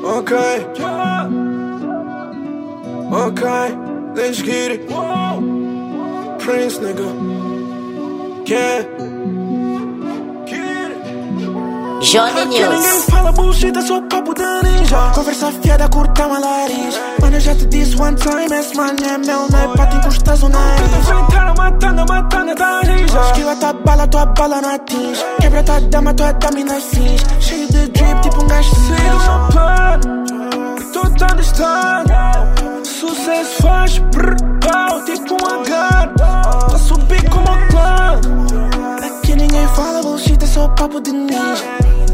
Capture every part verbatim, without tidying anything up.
Ok, ok, let's get it. Prince, nigga. Yeah. Johnny Aqui ninguém News. fala bullshit, é só papo da ninja. Conversa fiada, curta malariz. Mano, eu já te disse one time, esse mano é meu, não é pra te encostar o nariz. Enfrentaram, matando, matando, tá rija. Esquiva tua bala, tua bala não atinge. Quebra tua dama, tua dama e não fins. Cheio de drip, tipo um gajo de cedo. Só plano, tô tão distante. Sucesso faz brrr, pau, tipo um agano. Tô subir como um clã. Aqui ninguém fala bullshit, é só papo de ninja.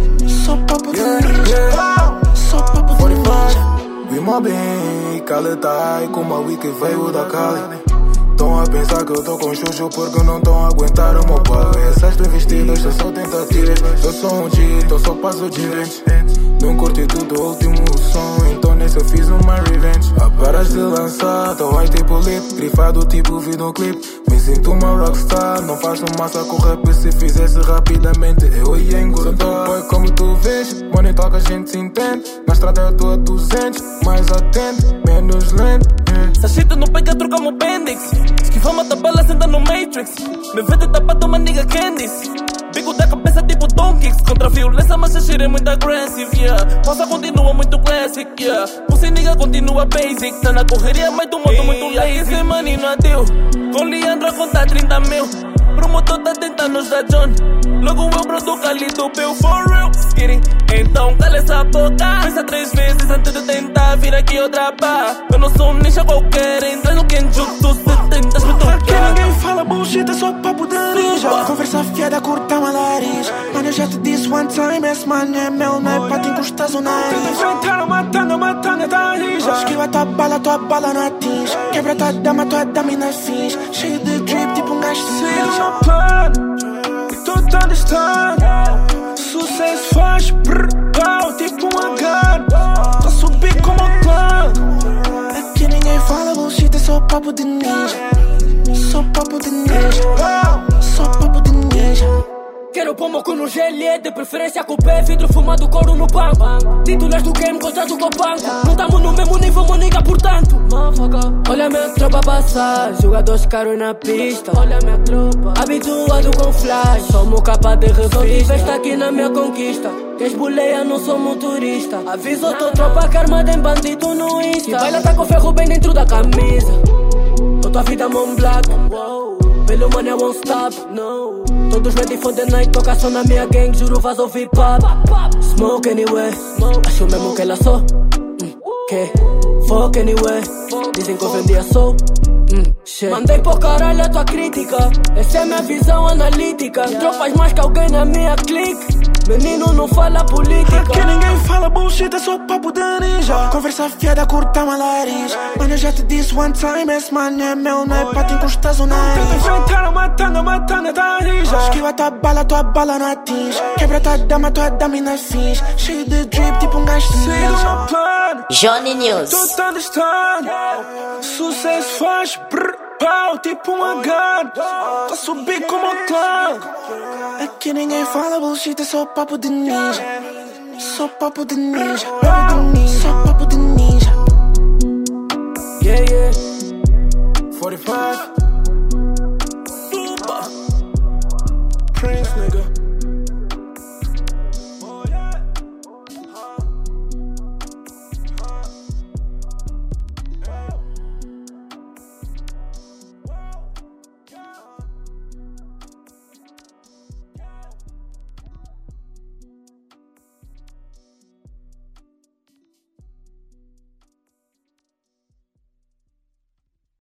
Só papo de ninja. Só papo de ninja. We mobbing, caletai, como a wiki veio da Cali. Tão a pensar que eu tô com chuchu porque não tão a aguentar o meu pau. Essas investidas são só tentativas. Eu sou um G, então só passo de vez. Não curti tudo o último som, então nesse eu fiz uma revenge. A paras de lançar, tô high tipo lip, grifado tipo videoclip. Me sinto uma rockstar, não faço massa com rap. Se fizesse rapidamente eu ia engordar. Foi como tu vês, money talk a gente se entende. Na estrada eu tô a duzentos, mais atento, menos lento. Essa shit não pega, trocamos o Bendix. Esquivamos a tabela, senta no Matrix. Me vende tapado, uma nigga Candice. Bico da cabeça tipo Don Kicks. Contra a violência, mas a shit é muito aggressive, yeah. Poça continua muito classic, yeah. Pussy nigga continua basic. Tá na correria, mas do modo muito lazy. Esse money não deu. Com Leandro a contar trinta mil. Promotor tá tentando nos dar John. Logo eu broto Calido, Bill for real. Kidding. Então cala essa boca. Pensa três vezes antes de tentar vir aqui outra pá. Eu não sou um ninja qualquer. Entra no Kenjutsu se tentas me tocar. Aqui ninguém fala bullshit, é só papo de ninja. Conversa fiada, curta malariz. Mano, eu já te disse one time, esse mano é meu, não é pra te encostar o nariz. Enfrentaram, matando, matando, tá rija. Esquiva tua bala, tua bala não atinge. Quebra tua dama, tua dama e não fins. Cheio de drip, tipo um gajo de cedo. Só plano, tô tão distante. Sucesso faz brrr, pau, tipo um agano. Tô subir como um clã. Aqui ninguém fala bullshit, é só papo de ninja. Só papo de ninja. Só papo de ninja. Quero pomoco no G L E, de preferência com o pé, vidro fumado, couro no banco. Títulos do game, contrato com o banco. Não tamo no mesmo nível, moniga, portanto. Olha minha tropa passar, jogadores caros na pista. Olha minha tropa, habituado com flash. Somos capa de revista, veste aqui na minha conquista. Quem esboleia não sou motorista. Aviso tua tropa que armada em bandido no Insta. E baila tá com ferro bem dentro da camisa. Toda a vida mão black. Pelo money I won't stop, no. Todos ready for the night, toca só na minha gang, juro vais ouvir pop. Smoke anyway, acho mesmo que ela só hum, que fuck anyway, dizem que hoje em dia sou hum, shit. Mandei pro caralho a tua crítica, essa é minha visão analítica. Tropas mais que alguém na minha clique. Menino não fala política. Aqui ninguém fala bullshit, é só papo de ninja. Conversa fiada, curta malariz. Mano, eu já te disse one time, esse mano é meu, não é pra te encostar o nariz. Enfrentaram, matando, matando, tá rija. Esquiva tua bala, tua bala não atinge. Quebra tua dama, tua dama e não fins. Cheio de drip, tipo um gajo de cedo. Só plano, Johnny News. tô tão distante. Sucesso faz brrr, pau, tipo um agano. Tô subir como um clã. Aqui ninguém fala bullshit, é só papo de ninja. Só papo de ninja. Papo de ninja. Só papo de ninja. Yeah, yeah. forty-five